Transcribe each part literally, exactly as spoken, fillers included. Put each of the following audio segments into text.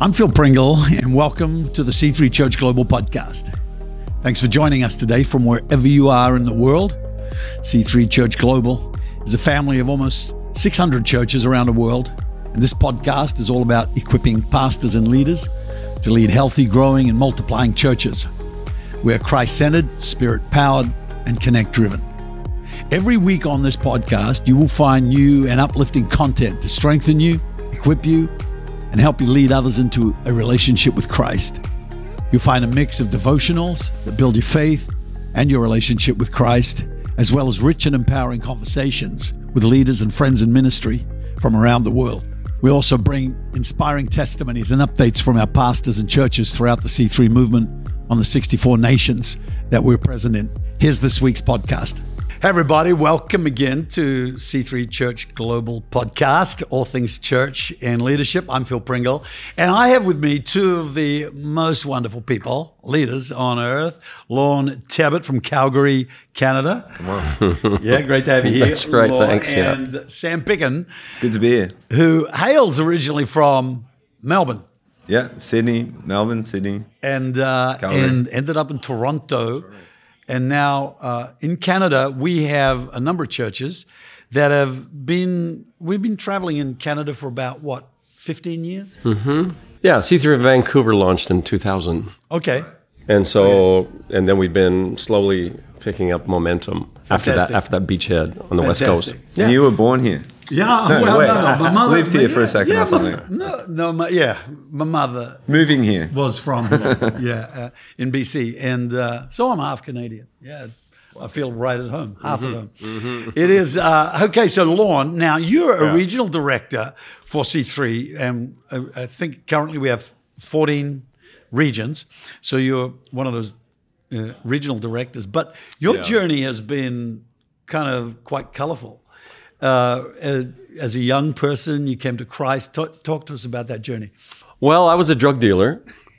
I'm Phil Pringle, and welcome to the C three Church Global podcast. Thanks for joining us today from wherever you are in the world. C three Church Global is a family of almost six hundred churches around the world, and this podcast is all about equipping pastors and leaders to lead healthy, growing, and multiplying churches. We're Christ-centered, Spirit-powered, and connect-driven. Every week on this podcast, you will find new and uplifting content to strengthen you, equip you, and help you lead others into a relationship with Christ. You'll find a mix of devotionals that build your faith and your relationship with Christ, as well as rich and empowering conversations with leaders and friends in ministry from around the world. We also bring inspiring testimonies and updates from our pastors and churches throughout the C three movement on the sixty-four nations that we're present in. Here's this week's podcast. Hey everybody, welcome again to C three Church Global Podcast, all things church and leadership. I'm Phil Pringle, and I have with me two of the most wonderful people, leaders on earth. Lorne Tebbett from Calgary, Canada. Come on. Yeah, great to have you here. That's great, Lorne, thanks. Yeah. And Sam Picken. It's good to be here. Who hails originally from Melbourne. Yeah, Sydney, Melbourne, Sydney. And, uh, and ended up in Toronto. And now uh, in Canada, we have a number of churches that have been, we've been traveling in Canada for about, what, fifteen years? Mm-hmm. Yeah, C three Vancouver launched in two thousand. Okay. And so, okay. and then we've been slowly picking up momentum after that after that beachhead on the Fantastic. West Coast. Yeah. And you were born here? Yeah, no, well, wait. no, no, my mother lived here yeah, for a second yeah, or something. My, no, no, my, yeah, my mother moving here was from yeah uh, in B C, and uh, so I'm half Canadian. Yeah, I feel right at home, half mm-hmm. at home. Mm-hmm. It is uh, okay. So, Lorne, now you're a yeah. regional director for C three, and uh, I think currently we have fourteen regions. So you're one of those uh, regional directors, but your yeah. journey has been kind of quite colorful. Uh, as, as a young person, you came to Christ. Talk, talk to us about that journey. Well, I was a drug dealer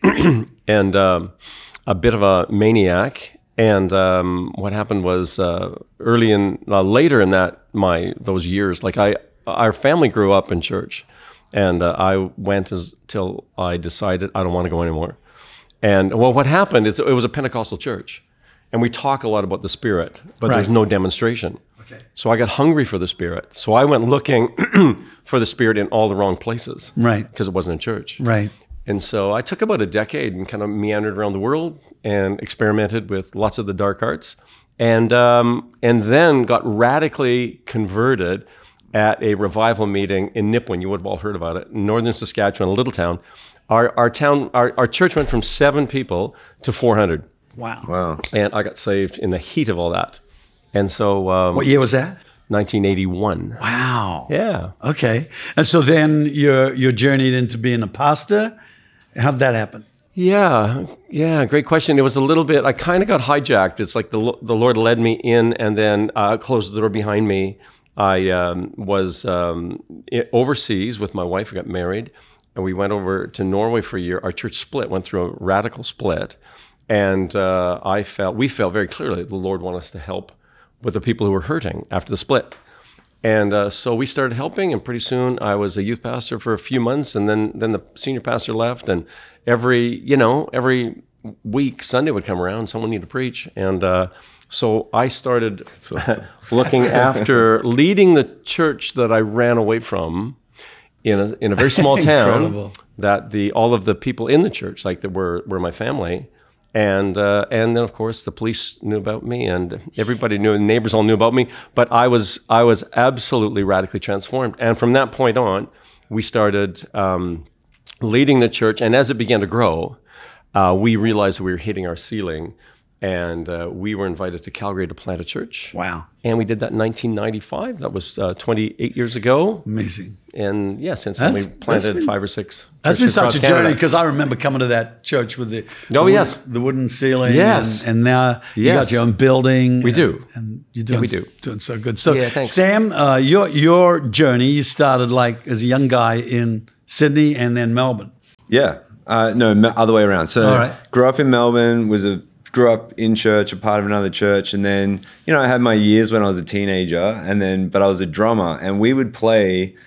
and um, a bit of a maniac. And um, what happened was uh, early in, uh, later in that my those years, like I, our family grew up in church, and uh, I went as till I decided I don't want to go anymore. And well, what happened is it was a Pentecostal church, and we talk a lot about the Spirit, but right. there's no demonstration. Okay. So I got hungry for the Spirit. So I went looking for the Spirit in all the wrong places. Right. Because it wasn't in church. Right. And so I took about a decade and kind of meandered around the world and experimented with lots of the dark arts. And um, and then got radically converted at a revival meeting in Nipawin. You would have all heard about it. In northern Saskatchewan, a little town. Our our town, our, our church went from seven people to four hundred. Wow. Wow. And I got saved in the heat of all that. And so... Um, what year was that? nineteen eighty-one. Wow. Yeah. Okay. And so then you're, you're journeyed into being a pastor. How'd that happen? Yeah. Yeah. Great question. It was a little bit, I kind of got hijacked. It's like the the Lord led me in and then uh, closed the door behind me. I um, was um, overseas with my wife. We got married and we went over to Norway for a year. Our church split, went through a radical split. And uh, I felt, we felt very clearly the Lord wanted us to help with the people who were hurting after the split. And uh, so we started helping, and pretty soon I was a youth pastor for a few months, and then then the senior pastor left, and every, you know, every week, Sunday would come around, someone needed to preach. And uh, so I started awesome. looking after, leading the church that I ran away from in a in a very small town, that the all of the people in the church, like, that were, were my family. And uh, and then of course the police knew about me, and everybody knew, the neighbors all knew about me. But I was I was absolutely radically transformed. And from that point on, we started um, leading the church. And as it began to grow, uh, we realized that we were hitting our ceiling, and uh, we were invited to Calgary to plant a church. Wow! And we did that in nineteen ninety-five. That was uh, twenty-eight years ago. Amazing. And yeah, since then we planted been, five or six. That's been such a Canada. journey, because I remember coming to that church with the oh the yes wooden, the wooden ceiling. Yes, and, and now you yes. got your own building. We and, do, and you're doing yeah, we do. doing so good. So yeah, thanks. Sam, uh, your your journey, you started like as a young guy in Sydney and then Melbourne. Yeah, uh, no, other way around. So All right. grew up in Melbourne, was a grew up in church, a part of another church, and then, you know, I had my years when I was a teenager, and then, but I was a drummer, and we would play,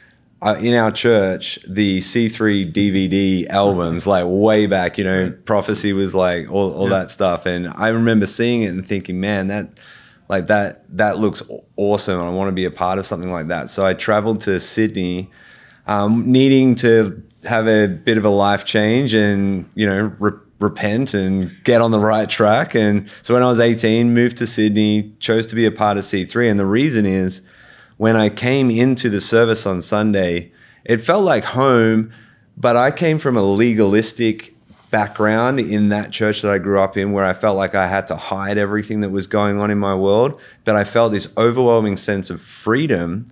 uh, in our church, the C three D V D albums, like way back, you know, Prophecy was like all, all yeah. that stuff. And I remember seeing it and thinking, man, that like that that looks awesome. I want to be a part of something like that. So I traveled to Sydney, um, needing to have a bit of a life change and, you know, re- repent and get on the right track. And so when I was eighteen, moved to Sydney, chose to be a part of C three. And the reason is when I came into the service on Sunday, it felt like home, but I came from a legalistic background in that church that I grew up in, where I felt like I had to hide everything that was going on in my world. But I felt this overwhelming sense of freedom,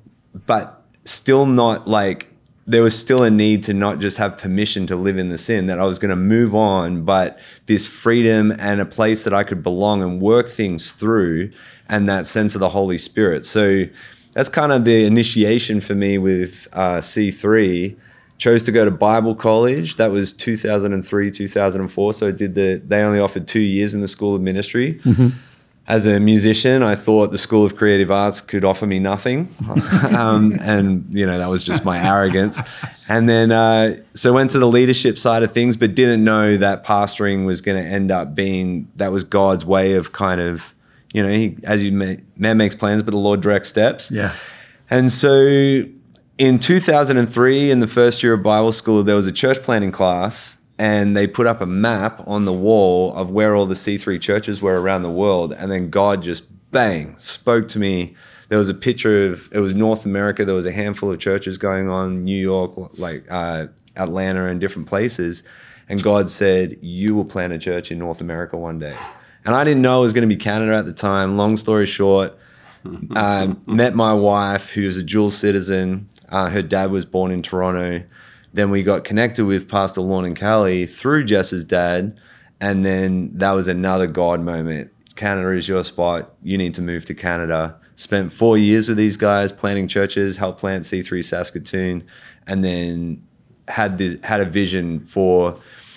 but still not like, there was still a need to not just have permission to live in the sin, that I was going to move on, but this freedom and a place that I could belong and work things through, and that sense of the Holy Spirit. So that's kind of the initiation for me with uh, C three. Chose to go to Bible college. That was two thousand three, two thousand four. So I did the, they only offered two years in the School of Ministry. Mm-hmm. As a musician, I thought the School of Creative Arts could offer me nothing. um, and, you know, that was just my arrogance. And then, uh, so went to the leadership side of things, but didn't know that pastoring was going to end up being, that was God's way of kind of, you know, he, as you may, man makes plans, but the Lord directs steps. Yeah. And so in two thousand three, in the first year of Bible school, there was a church planting class, and they put up a map on the wall of where all the C three churches were around the world. And then God just, bang, spoke to me. There was a picture of, it was North America. There was a handful of churches going on, New York, like uh, Atlanta and different places. And God said, you will plant a church in North America one day. And I didn't know it was going to be Canada at the time. Long story short, uh, met my wife, who was a dual citizen. Uh, her dad was born in Toronto. Then we got connected with Pastor Lorne and Callie through Jess's dad. And then that was another God moment. Canada is your spot. You need to move to Canada. Spent four years with these guys planting churches, helped plant C three Saskatoon, and then had the had a vision for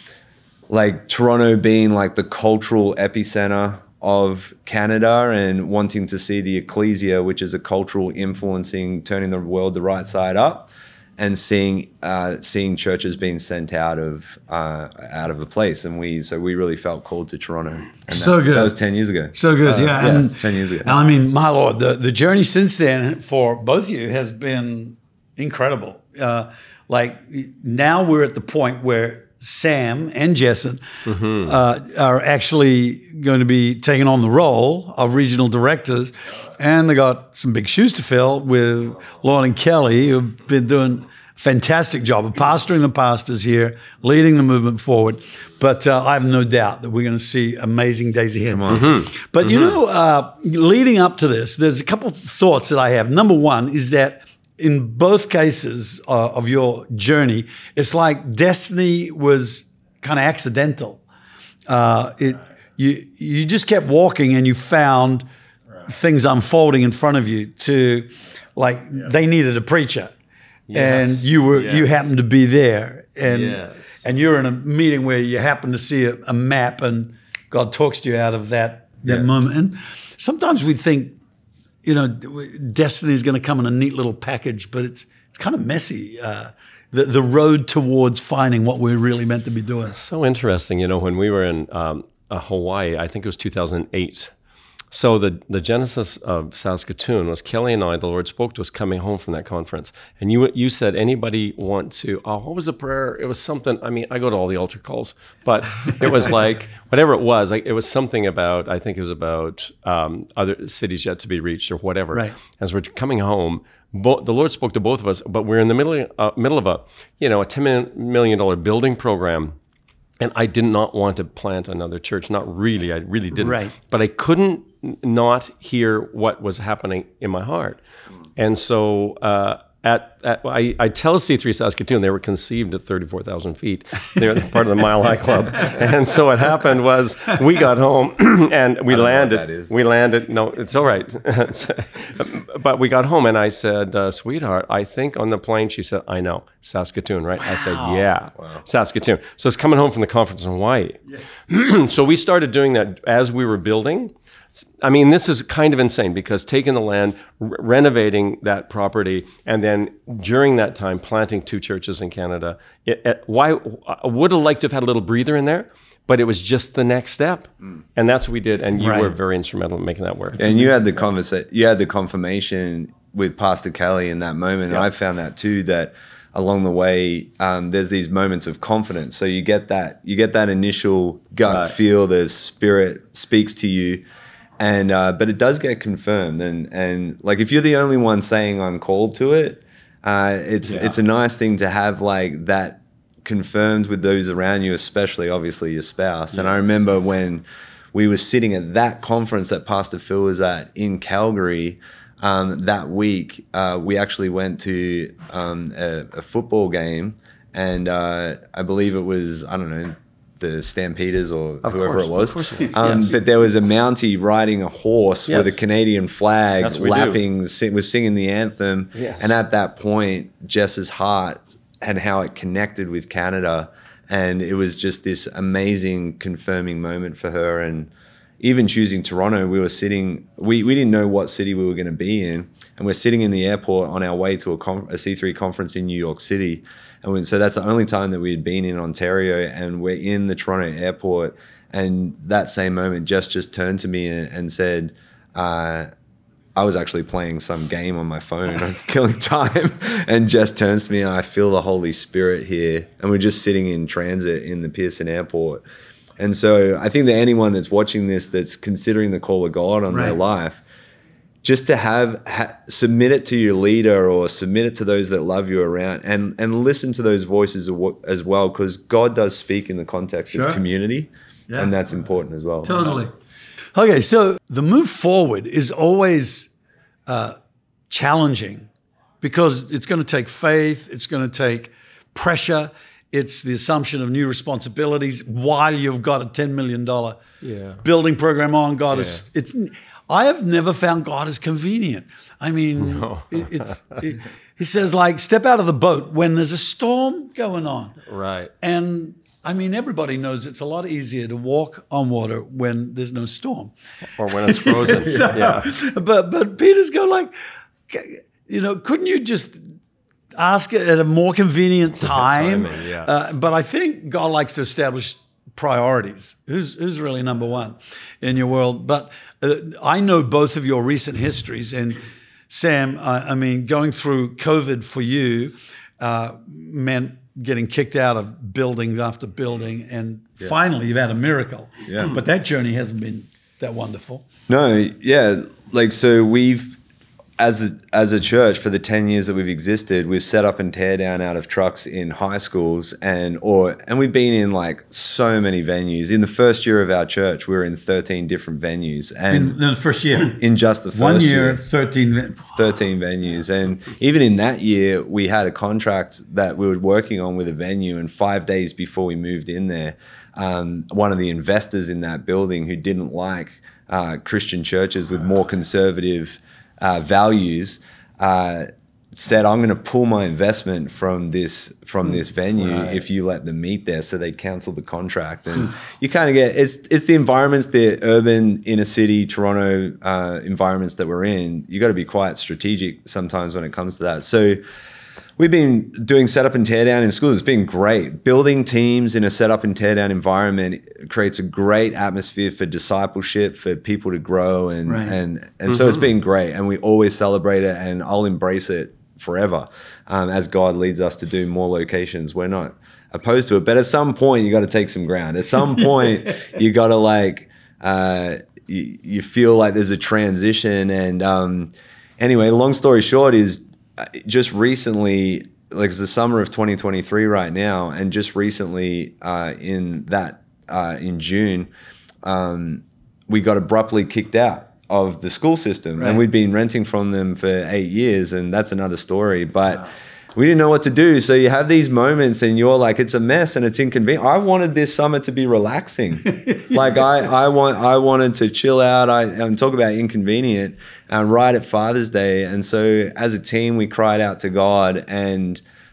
like Toronto being like the cultural epicenter of Canada, and wanting to see the ecclesia, which is a cultural influencing, turning the world the right side up, and seeing uh, seeing churches being sent out of uh, out of the place. And we so we really felt called to Toronto. And so that, good. That was ten years ago. So good, uh, yeah. yeah. And, ten years ago. And I mean, my Lord, the, the journey since then for both of you has been incredible. Uh, like now we're at the point where Sam and Jessen mm-hmm. uh, are actually going to be taking on the role of regional directors, and they got some big shoes to fill with Lorne and Kelly, who've been doing a fantastic job of pastoring the pastors here, leading the movement forward. But uh, I have no doubt that we're going to see amazing days ahead. Mm-hmm. But mm-hmm. you know, uh, leading up to this, there's a couple of thoughts that I have. Number one is that in both cases uh, of your journey, it's like destiny was kind of accidental. Uh, it you you just kept walking and you found right. things unfolding in front of you. To like yeah. they needed a preacher, yes. and you were yes. you happened to be there, and yes. and you're in a meeting where you happen to see a, a map, and God talks to you out of that that yeah. moment. And sometimes we think, you know, destiny is going to come in a neat little package, but it's it's kind of messy. Uh, the the road towards finding what we're really meant to be doing. So interesting, you know, when we were in um, uh, Hawaii, I think it was two thousand eight. So the the genesis of Saskatoon was Kelly and I. The Lord spoke to us coming home from that conference, and you you said, anybody want to? Oh, what was the prayer? It was something. I mean, I go to all the altar calls, but it was like whatever it was. Like it was something about. I think it was about um, other cities yet to be reached or whatever. Right. As we're coming home, bo- the Lord spoke to both of us, but we're in the middle uh, middle of a you know a ten million dollar building program. And I did not want to plant another church. Not really. I really didn't. Right. But I couldn't not hear what was happening in my heart. And so uh, at, at I, I tell C three Saskatoon, they were conceived at thirty-four thousand feet. They were part of the Mile High Club. And so what happened was we got home and we landed. That is. We landed. No, it's all right. But we got home and I said, uh, sweetheart, I think on the plane, she said, I know, Saskatoon, right? Wow. I said, yeah, wow. Saskatoon. So it's coming home from the conference in Hawaii. Yeah. So we started doing that as we were building. I mean, this is kind of insane because taking the land, re- renovating that property, and then during that time planting two churches in Canada. It, it, why I would have liked to have had a little breather in there, but it was just the next step, mm. and that's what we did. And you right. were very instrumental in making that work. And you had the conversa- you had the confirmation with Pastor Kelly in that moment, and I found that too. That along the way, um, there's these moments of confidence. So you get that you get that initial gut right. feel. The Spirit speaks to you. And uh, but it does get confirmed, and and like if you're the only one saying I'm called to it, uh, it's yeah. it's a nice thing to have like that confirmed with those around you, especially obviously your spouse. Yes. And I remember when we were sitting at that conference that Pastor Phil was at in Calgary um, that week, uh, we actually went to um, a, a football game, and uh, I believe it was I don't know. the Stampeders or of whoever course, it was. Of course it was. Um, yes. But there was a Mountie riding a horse yes. with a Canadian flag, lapping, sing, was singing the anthem. Yes. And at that point, Jess's heart and how it connected with Canada. And it was just this amazing confirming moment for her. And even choosing Toronto, we were sitting, we, we didn't know what city we were going to be in. And we're sitting in the airport on our way to a, con- a C three conference in New York City. And when, so that's the only time that we had been in Ontario, and we're in the Toronto airport. And that same moment, Jess just turned to me and, and said, uh, I was actually playing some game on my phone, I'm killing time. And Jess turns to me and I feel the Holy Spirit here. And we're just sitting in transit in the Pearson airport. And so I think that anyone that's watching this, that's considering the call of God on right. their life, just to have ha, submit it to your leader or submit it to those that love you around, and and listen to those voices as well, because God does speak in the context sure. of community, yeah. and that's important as well. Totally. Okay, so the move forward is always uh, challenging because it's going to take faith, it's going to take pressure, it's the assumption of new responsibilities while you've got a ten million dollars yeah. building program on. God yeah. is it's. I have never found God as convenient. I mean, no. it, it's, it, he says, like, step out of the boat when there's a storm going on. Right. And, I mean, everybody knows it's a lot easier to walk on water when there's no storm. Or when it's frozen. so, yeah. But, but Peter's go like, you know, couldn't you just ask it at a more convenient time? Timing, yeah. uh, but I think God likes to establish priorities. Who's who's really number one in your world? But uh, I know both of your recent histories, and Sam, uh, I mean, going through COVID for you uh, meant getting kicked out of buildings after building, and yeah. finally you've had a miracle. Yeah. But that journey hasn't been that wonderful. No, yeah, like so we've. As a, as a church, for the ten years that we've existed, we've set up and tear down out of trucks in high schools, and or and we've been in like so many venues. In the first year of our church, we were in thirteen different venues, and in the first year, in just the first one year, year, thirteen, thirteen venues, and even in that year, we had a contract that we were working on with a venue, and five days before we moved in there, um, one of the investors in that building who didn't like uh, Christian churches with more conservative Uh, values uh, said, I'm going to pull my investment from this from this venue right. if you let them meet there. So they canceled the contract, and you kind of get it's it's the environments, the urban inner city Toronto uh, environments that we're in. You got to be quite strategic sometimes when it comes to that. So we've been doing setup and tear down in schools. It's been great. Building teams in a setup and tear down environment creates a great atmosphere for discipleship, for people to grow. And right. and, and mm-hmm. so it's been great. And we always celebrate it, and I'll embrace it forever um, as God leads us to do more locations. We're not opposed to it. But at some point, you got to take some ground. At some point, you got to like, uh, you, you feel like there's a transition. And um, anyway, long story short is, just recently, like it's the summer of twenty twenty-three right now, and just recently uh, in that uh, in June, um, we got abruptly kicked out of the school system, right. and we'd been renting from them for eight years, and that's another story. But wow. we didn't know what to do, so you have these moments, and you're like, it's a mess and it's inconvenient. I wanted this summer to be relaxing, like I, I want, I wanted to chill out. I and talk about inconvenient. Uh, right at Father's Day. And so as a team, we cried out to God, and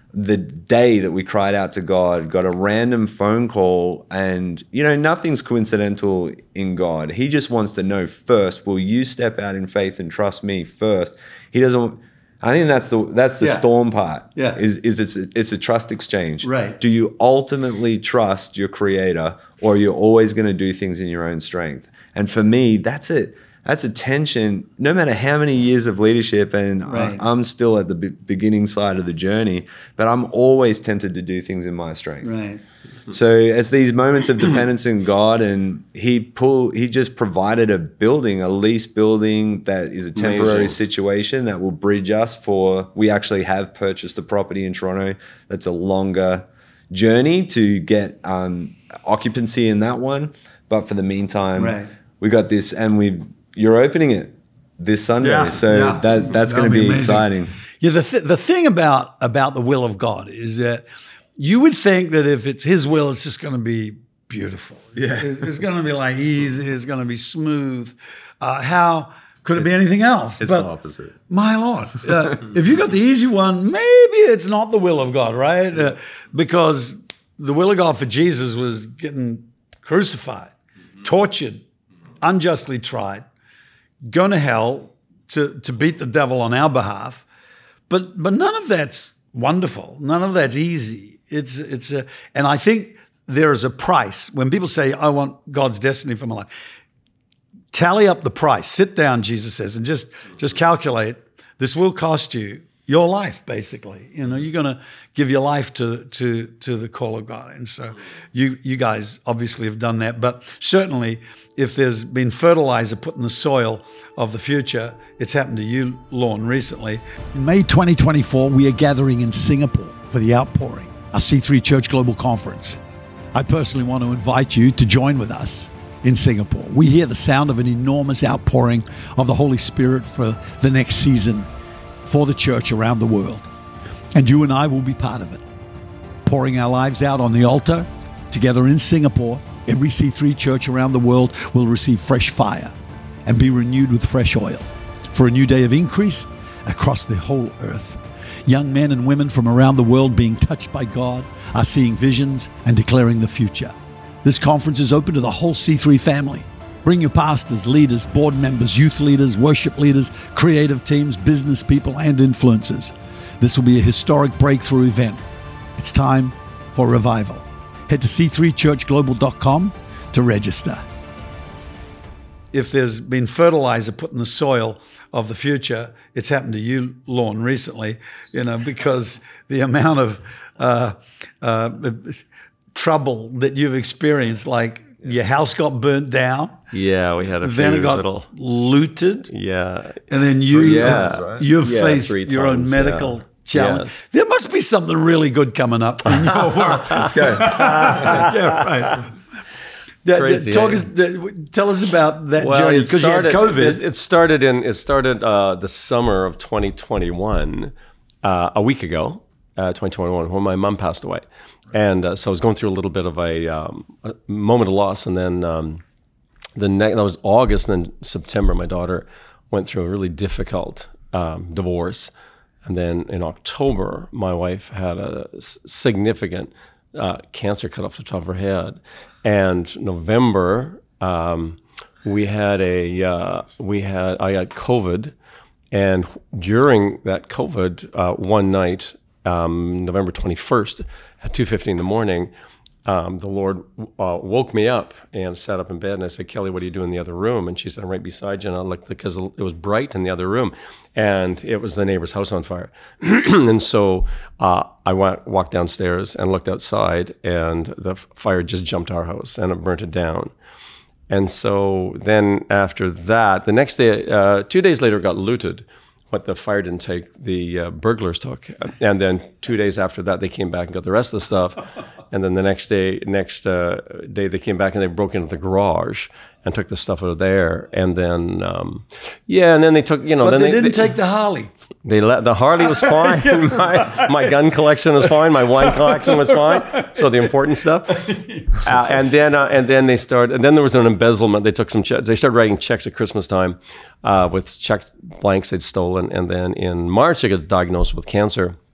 the day that we cried out to God, got a random phone call, and you know, nothing's coincidental in God. He just wants to know first, will you step out in faith and trust me first? He doesn't. I think that's the that's the Yeah. storm part. Yeah. Is is it's a, it's a trust exchange. Right. Do you ultimately trust your creator, or you're always going to do things in your own strength? And for me, that's it. That's a tension. No matter how many years of leadership, and Right. I, I'm still at the be- beginning side of the journey, but I'm always tempted to do things in my strength. Right. So it's these moments of dependence in God, and he pull he just provided a building, a lease building that is a temporary Amazing. situation that will bridge us for. We actually have purchased a property in Toronto that's a longer journey to get um, occupancy in that one, but for the meantime, Right. we got this, and we you're opening it this Sunday, Yeah, so yeah. that that's That'll going to be be, amazing. exciting. Yeah, the th- the thing about about the will of God is that you would think that if it's His will, it's just going to be beautiful. Yeah. it's, it's going to be like easy. It's going to be smooth. Uh, how could it be anything else? It's But, the opposite. my Lord, uh, if you got the easy one, maybe it's not the will of God, right? Uh, because the will of God for Jesus was getting crucified, tortured, unjustly tried, going to hell to, to beat the devil on our behalf. But but none of that's wonderful. None of that's easy. It's it's a, and I think there is a price when people say, "I want God's destiny for my life." Tally up the price. Sit down, Jesus says, and just just calculate. This will cost you your life, basically. You know, you're going to give your life to to to the call of God, and so you you guys obviously have done that. But certainly, if there's been fertilizer put in the soil of the future, it's happened to you, Lorne, recently. In May twenty twenty-four, we are gathering in Singapore for the Outpouring, our C three Church Global Conference. I personally want to invite you to join with us in Singapore. We hear the sound of an enormous outpouring of the Holy Spirit for the next season for the church around the world. And you and I will be part of it, pouring our lives out on the altar together in Singapore. Every C three church around the world will receive fresh fire and be renewed with fresh oil for a new day of increase across the whole earth. Young men and women from around the world being touched by God are seeing visions and declaring the future. This conference is open to the whole C three family. Bring your pastors, leaders, board members, youth leaders, worship leaders, creative teams, business people, and influencers. This will be a historic breakthrough event. It's time for revival. Head to c three church global dot com to register. If there's been fertilizer put in the soil of the future, it's happened to you, Lorne, recently, you know, because the amount of uh, uh, trouble that you've experienced, like your house got burnt down, Yeah, we had a then few it got little. looted, Yeah. and then you, Three times, right? you've Yeah, faced three your own times, medical yeah. challenge. Yes. There must be something really good coming up in your world. Let's go. Yeah, right. The- the- Crazy, talk eh? us, the, tell us about that Well, journey it because you had started. COVID. It, it started in. It started uh, the summer of twenty twenty-one, uh, a week ago, uh, twenty twenty-one, when my mom passed away, and uh, so I was going through a little bit of a, um, a moment of loss, and then um, the next that was August, and then September, my daughter went through a really difficult um, divorce, and then in October, my wife had a s- significant uh, cancer cut off the top of her head. And November, um, we had a uh, we had I had COVID, and during that COVID, uh, one night, um, November twenty-first, at two fifty in the morning, um, the Lord uh, woke me up and sat up in bed, and I said, "Kelly, what are you doing in the other room?" And she said, "I'm right beside you." And I looked because it was bright in the other room, and it was the neighbor's house on fire. And so uh, I went, walked downstairs and looked outside, and the fire just jumped our house and it burnt it down. And so then after that, the next day, uh, two days later, it got looted. What the fire didn't take, the uh, burglars took. And then two days after that, they came back and got the rest of the stuff. And then the next day, next uh, day, they came back and they broke into the garage and took the stuff out of there. And then, um, yeah, and then they took, you know, But then they, they, didn't they, take the Harley. They let the Harley was fine. my, my gun collection was fine. My wine collection was fine. So the important stuff. Uh, and then uh, and then they started. And then there was an embezzlement. They took some checks. They started writing checks at Christmas time uh, with check blanks they'd stolen. And then in March, I got diagnosed with cancer.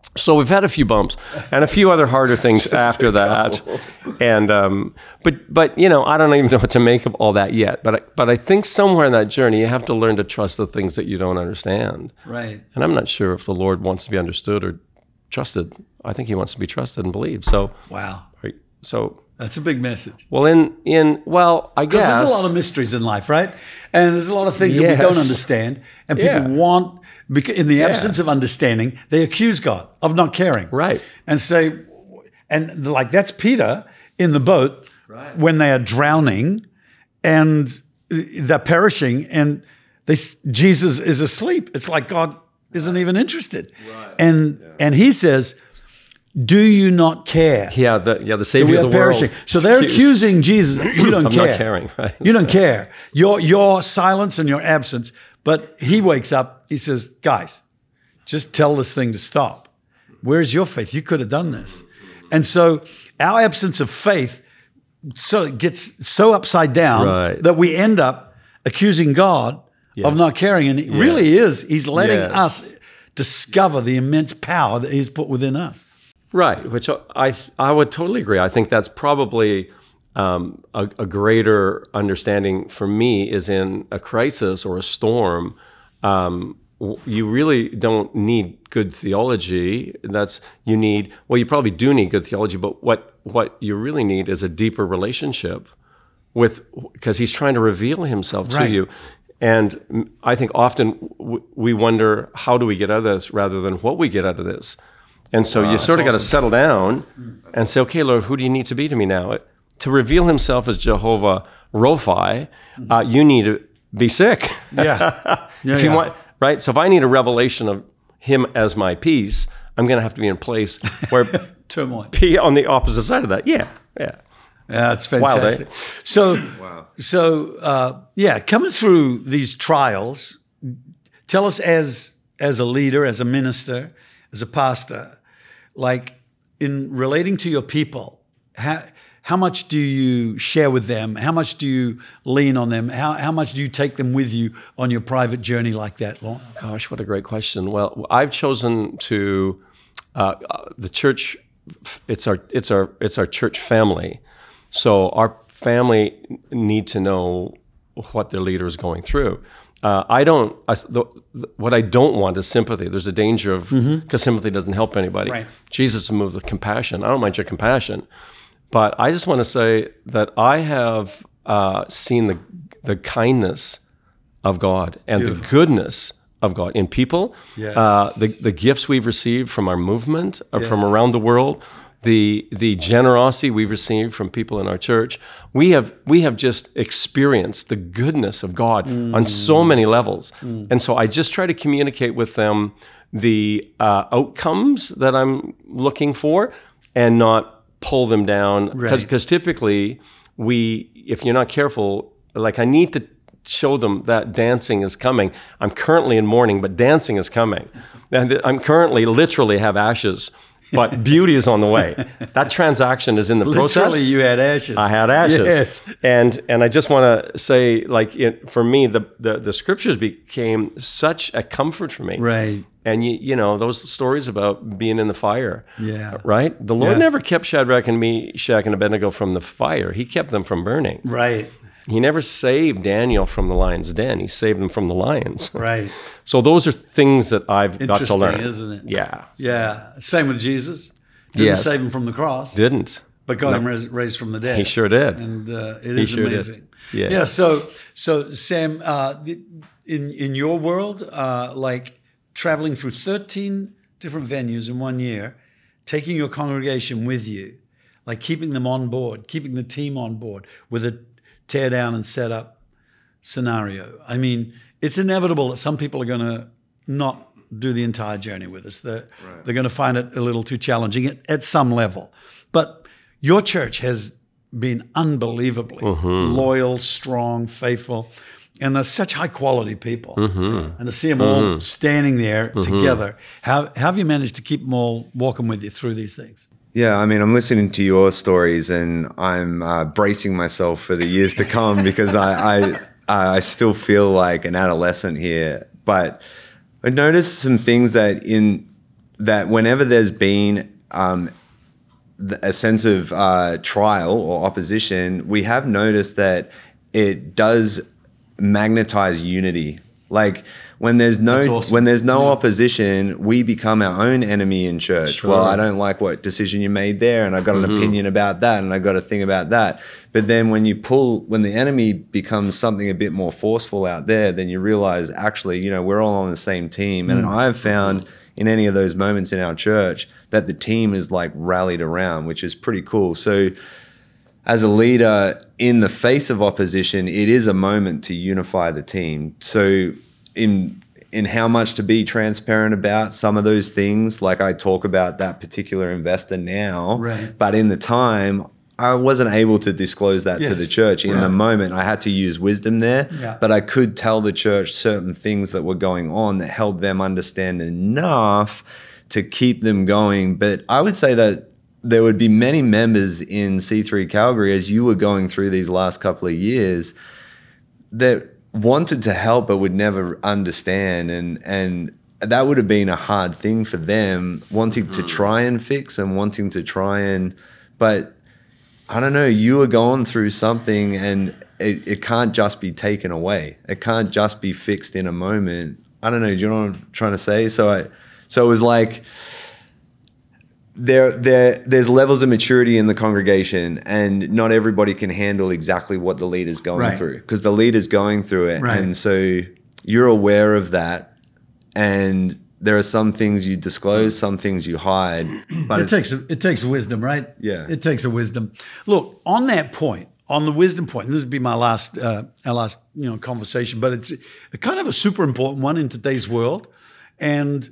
So we've had a few bumps and a few other harder things after that. And, um, but, but, you know, I don't even know what to make of all that yet. But, I, but I think somewhere in that journey, you have to learn to trust the things that you don't understand. Right. And I'm not sure if the Lord wants to be understood or trusted. I think he wants to be trusted and believed. So, wow. Right, so that's a big message. Well, in, in, well, I guess. Because there's a lot of mysteries in life, right? And there's a lot of things Yes. that we don't understand. And people Yeah. want, because in the absence Yeah. of understanding, they accuse God of not caring. Right. And say, and like that's Peter in the boat Right. when they are drowning and they're perishing and they, Jesus is asleep. It's like God isn't even interested. Right. And, yeah. and he says, do you not care? Yeah, the yeah the Savior we of are the perishing. world. So they're Excuse. accusing Jesus. You don't I'm care. not caring. Right? You don't care. Your your silence and your absence. But he wakes up. He says, "Guys, just tell this thing to stop. Where's your faith? You could have done this." And so our absence of faith so it gets so upside down Right. that we end up accusing God Yes. of not caring. And it Yes. really is. He's letting Yes. us discover the immense power that He's put within us. Right, which I I would totally agree. I think that's probably um, a, a greater understanding for me is in a crisis or a storm. Um, you really don't need good theology. That's you need. Well, you probably do need good theology, but what what you really need is a deeper relationship with, because He's trying to reveal Himself Right. to you. And I think often w- we wonder, how do we get out of this rather than what we get out of this? And so you sort of got to settle down and say, okay, Lord, who do you need to be to me now? To reveal Himself as Jehovah Rophi, uh, you need to be sick. Yeah. Yeah, if you yeah. want, right? So if I need a revelation of Him as my peace, I'm going to have to be in a place where Turmoil. be on the opposite side of that. Yeah, yeah. Yeah, that's Wild, eh? fantastic. So, Wow. so uh, yeah, coming through these trials, tell us as as a leader, as a minister, as a pastor, like in relating to your people, how how much do you share with them? How much do you lean on them? How how much do you take them with you on your private journey like that, Lorne? Gosh, what a great question. Well, I've chosen to uh, the church. It's our it's our it's our church family. So our family need to know what their leader is going through. Uh, I don't. I, the, the, what I don't want is sympathy. There's a danger of because mm-hmm. sympathy doesn't help anybody. Right. Jesus moved with compassion. I don't mind your compassion, but I just want to say that I have uh, seen the the kindness of God and Beautiful. the goodness of God in people. Yes. Uh, the the gifts we've received from our movement, or Yes. from around the world. The the generosity we've received from people in our church, we have we have just experienced the goodness of God mm. on so many levels, mm. and so I just try to communicate with them the uh, outcomes that I'm looking for, and not pull them down. Because Right. typically we, if you're not careful, like I need to show them that dancing is coming. I'm currently in mourning, but dancing is coming, and I'm currently literally have ashes. But beauty is on the way. That transaction is in the Literally, process. you had ashes. I had ashes. Yes. And and I just want to say, like, it, for me, the, the the scriptures became such a comfort for me. Right. And, you, you know, those stories about being in the fire. Yeah. Right? The Lord Yeah. never kept Shadrach and Meshach and Abednego from the fire. He kept them from burning. Right. He never saved Daniel from the lion's den. He saved them from the lions. Right. So those are things that I've got to Interesting, learn. isn't it? Yeah. Yeah. Same with Jesus. Didn't Yes. save him from the cross, Didn't. but got No. him rais- raised from the dead. He sure did. And uh, it He is sure did. amazing. Yeah. Yeah. So, so Sam, uh, in in your world, uh, like traveling through thirteen different venues in one year, taking your congregation with you, like keeping them on board, keeping the team on board with a tear down and set up scenario. I mean, it's inevitable that some people are going to not do the entire journey with us. They're, Right. they're going to find it a little too challenging at, at some level. But your church has been unbelievably Mm-hmm. loyal, strong, faithful, and they're such high quality people. Mm-hmm. And to see them all standing there together, how, how have you managed to keep them all walking with you through these things? Yeah, I mean, I'm listening to your stories and I'm uh, bracing myself for the years to come because I, I I still feel like an adolescent here. But I noticed some things that in that whenever there's been um, a sense of uh, trial or opposition, we have noticed that it does magnetize unity. Like when there's no awesome. when there's no yeah. opposition, we become our own enemy in church. Sure. Well, I don't like what decision you made there, and I got an mm-hmm. opinion about that, and I got a thing about that. But then when you pull, when the enemy becomes something a bit more forceful out there, then you realize actually, you know, we're all on the same team. Mm-hmm. And I've found in any of those moments in our church that the team is like rallied around, which is pretty cool. So as a leader in the face of opposition, it is a moment to unify the team. So in in how much to be transparent about some of those things, like I talk about that particular investor now, right. but in the time, I wasn't able to disclose that yes. to the church. In right. the moment, I had to use wisdom there, yeah. but I could tell the church certain things that were going on that helped them understand enough to keep them going. But I would say that there would be many members in C three Calgary, as you were going through these last couple of years, that wanted to help but would never understand, and and that would have been a hard thing for them, wanting mm. to try and fix and wanting to try and, but I don't know, you were going through something, and it, it can't just be taken away. It can't just be fixed in a moment. I don't know, do you know what I'm trying to say? So I so it was like There, there, there's levels of maturity in the congregation, and not everybody can handle exactly what the leader's going right. through, because the leader's going through it. Right. And so you're aware of that, and there are some things you disclose, some things you hide. But it takes a, it takes wisdom, right? Yeah. It takes a wisdom. Look, on that point, on the wisdom point, and this would be my last, uh, our last, you know, conversation, but it's a kind of a super important one in today's world. And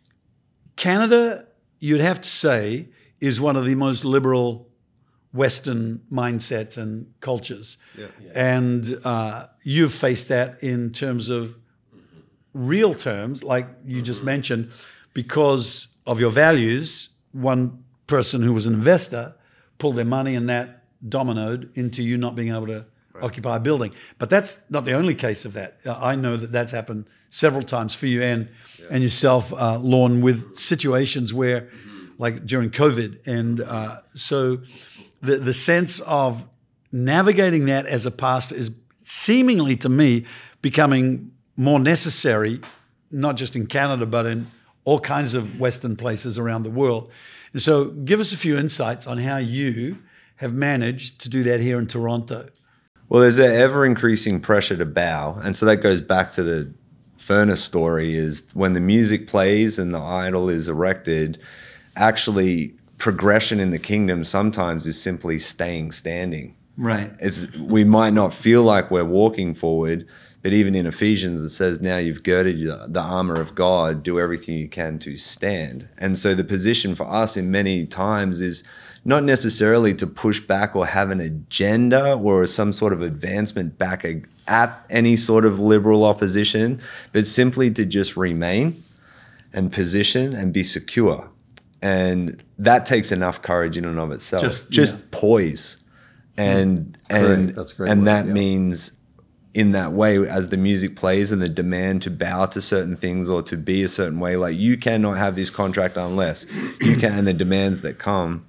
Canada, you'd have to say, is one of the most liberal Western mindsets and cultures. Yeah. Yeah. And uh, you've faced that in terms of real terms, like you mm-hmm. just mentioned, because of your values. One person who was an investor pulled their money, and that dominoed into you not being able to right. occupy a building. But that's not the only case of that. I know that that's happened several times for you and yeah. and yourself, uh, Lorne, with situations where, mm-hmm. like during COVID. And uh, so the, the sense of navigating that as a pastor is seemingly, to me, becoming more necessary, not just in Canada, but in all kinds of Western places around the world. And so give us a few insights on how you have managed to do that here in Toronto. Well, there's an ever-increasing pressure to bow. And so that goes back to the furnace story, is when the music plays and the idol is erected, actually progression in the kingdom sometimes is simply staying standing. Right. It's we might not feel like we're walking forward, but even in Ephesians it says, now you've girded the armor of God, do everything you can to stand. And so the position for us in many times is not necessarily to push back or have an agenda or some sort of advancement back at any sort of liberal opposition, but simply to just remain and position and be secure. And that takes enough courage in and of itself. Just, just yeah. poise. And and That's great and word, that yeah. means in that way, as the music plays and the demand to bow to certain things or to be a certain way, like you cannot have this contract unless you can, and the demands that come.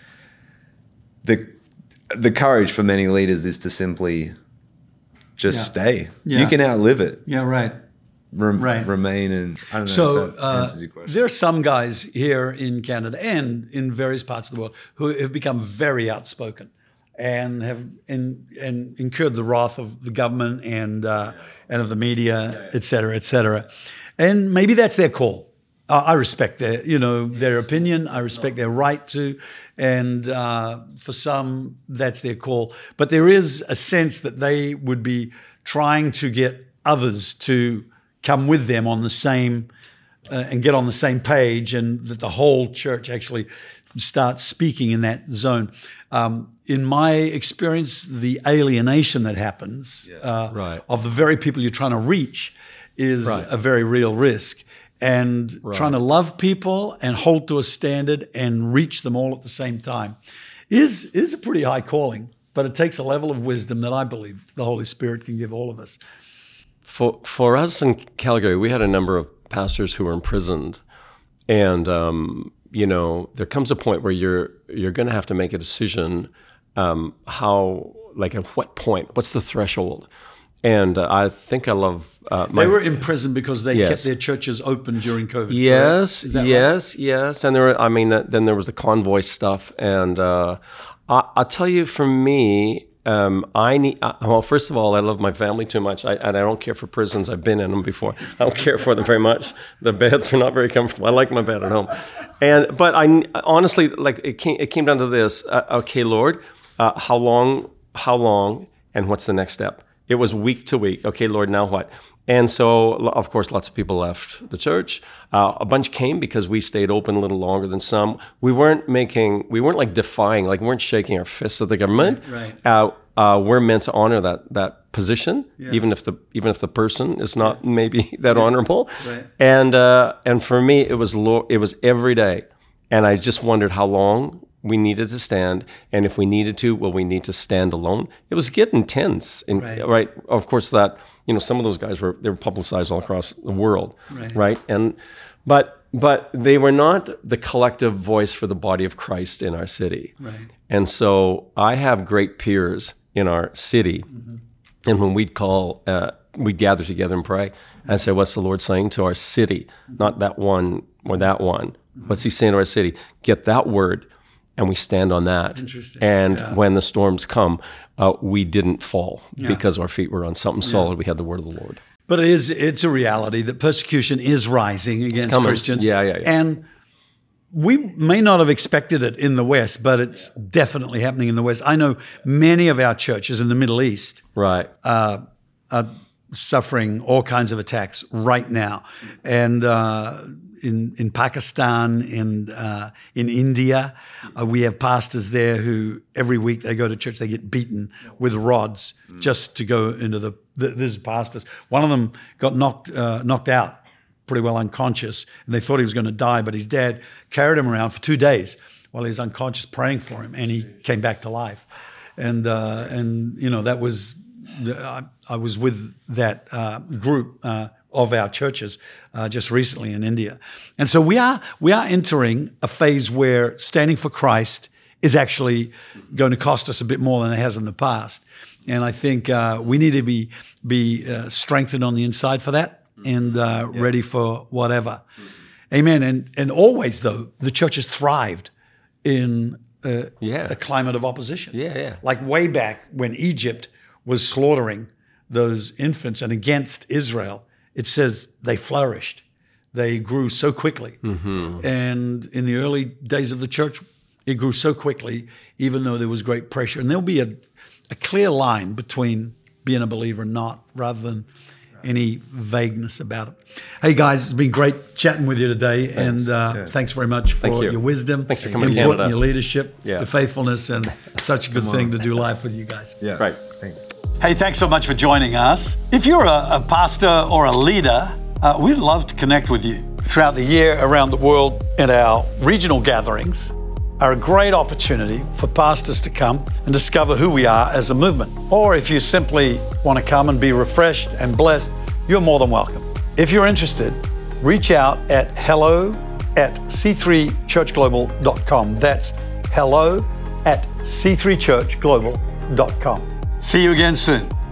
The the courage for many leaders is to simply just yeah. stay. Yeah. You can outlive it. Yeah, right. Rem- right. Remain and I don't know so, if that uh, answers your question. There are some guys here in Canada and in various parts of the world who have become very outspoken and have in, and incurred the wrath of the government and uh, yeah. and of the media, yeah, yeah. et cetera, et cetera. And maybe that's their call. Uh, I respect their, you know, their opinion. I respect their right to, and uh, for some, that's their call. But there is a sense that they would be trying to get others to come with them on the same uh, and get on the same page, and that the whole church actually starts speaking in that zone. Um, in my experience, the alienation that happens yeah. uh, right. of the very people you're trying to reach is right. a very real risk. And right. trying to love people and hold to a standard and reach them all at the same time is, is a pretty high calling. But it takes a level of wisdom that I believe the Holy Spirit can give all of us. For for us in Calgary, we had a number of pastors who were imprisoned, and um, you know, there comes a point where you're you're going to have to make a decision. Um, how, like, at what point? What's the threshold? And uh, I think I love. Uh, my, they were in prison because they yes. kept their churches open during COVID. Yes, Is that yes, right? yes. And there, were, I mean, that, then there was the convoy stuff, and uh, I, I'll tell you, for me, um, I need. Uh, well, first of all, I love my family too much, I, and I don't care for prisons. I've been in them before. I don't care for them very much. The beds are not very comfortable. I like my bed at home, and but I honestly, like, it came. It came down to this. Uh, okay, Lord, uh, how long? How long? And what's the next step? It was week to week. Okay, Lord, now what? And so, of course, lots of people left the church. Uh, a bunch came because we stayed open a little longer than some. We weren't making, we weren't like defying, like we weren't shaking our fists at the government. Right. Uh, uh, we're meant to honor that that position, Yeah. even if the even if the person is not maybe that honorable. Right. And uh, and for me, it was lo- it was every day, and I just wondered how long we needed to stand, and if we needed to, well, we need to stand alone. It was getting tense, and Right. right. Of course, that you know, some of those guys were they were publicized all across the world, Right. right? And but but they were not the collective voice for the body of Christ in our city. Right. And so I have great peers in our city, Mm-hmm. and when we'd call, uh, we'd gather together and pray and say, "What's the Lord saying to our city? Not that one or that one. What's He saying to our city? Get that word." And we stand on that. Interesting. And Yeah. when the storms come, uh, we didn't fall because our feet were on something solid. We had the word of the Lord. But it is, it's a reality that persecution is rising against coming. Christians. Yeah, yeah, yeah. And we may not have expected it in the West, but it's definitely happening in the West. I know many of our churches in the Middle East Right. are suffering all kinds of attacks right now. And uh, in in Pakistan, and uh, in India, uh, we have pastors there who every week they go to church, they get beaten with rods just to go into the, the there's pastors. One of them got knocked uh, knocked out, pretty well unconscious, and they thought he was going to die, but his dad carried him around for two days while he was unconscious, praying for him, and he came back to life. And uh, and you know that was I, I was with that uh, group uh, of our churches uh, just recently in India, and so we are we are entering a phase where standing for Christ is actually going to cost us a bit more than it has in the past, and I think uh, we need to be be uh, strengthened on the inside for that and uh, yeah. ready for whatever. Amen. And and always though the church has thrived in uh, yeah. a climate of opposition. Yeah, yeah. Like way back when Egypt was slaughtering those infants and against Israel, it says they flourished. They grew so quickly. Mm-hmm. And in the early days of the church, it grew so quickly, even though there was great pressure. And there'll be a, a clear line between being a believer and not, rather than any vagueness about it. Hey guys, it's been great chatting with you today, thanks. and uh, yeah. thanks very much for Thank you. your wisdom, thanks for coming input, to Canada. your leadership, yeah. your faithfulness, and such a good thing to do life with you guys. Yeah, right. Thanks. Hey, thanks so much for joining us. If you're a, a pastor or a leader, uh, we'd love to connect with you. Throughout the year around the world, at our regional gatherings are a great opportunity for pastors to come and discover who we are as a movement. Or if you simply want to come and be refreshed and blessed, you're more than welcome. If you're interested, reach out at hello at c three church global dot com. That's hello at c three church global dot com. See you again soon.